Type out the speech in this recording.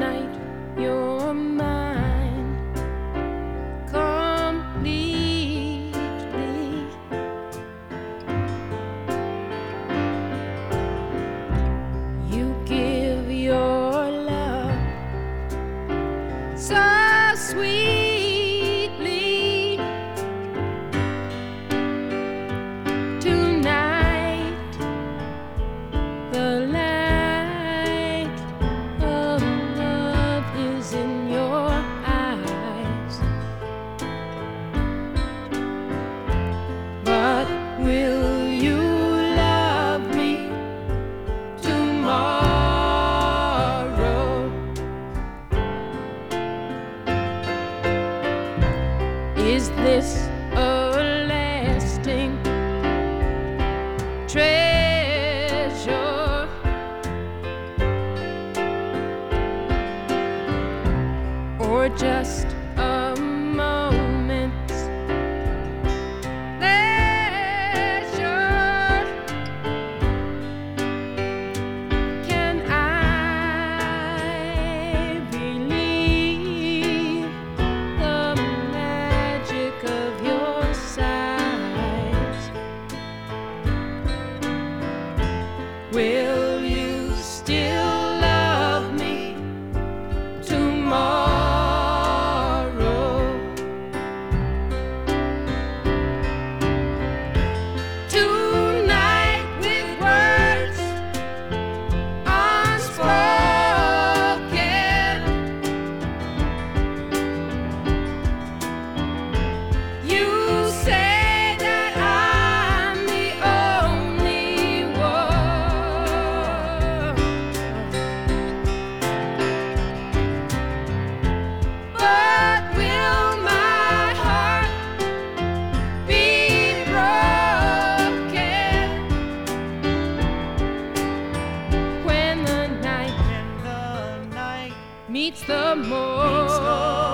Tonight you're mine completely. You give your love so sweetly. Tonight the light of love is in your eyes. But will you love me tomorrow? Is this a lasting treasure, or just a moment's pleasure? Can I believe the magic of your sighs? Will you still love me tomorrow? Tonight with words unspoken, you say that I'm the only one. But will my heart be broken when the night meets the morning?